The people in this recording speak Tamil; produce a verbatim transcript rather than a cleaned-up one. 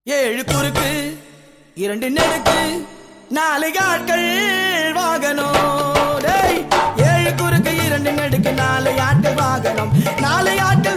ஏழு குறுக்கு இரண்டு நெடுக்கு நாலு ஆட்கள் வாகனம். ஏழு குறுக்கு இரண்டு நெடுக்கு நாலு ஆட்கள் வாகனம். நாலு ஆட்கள்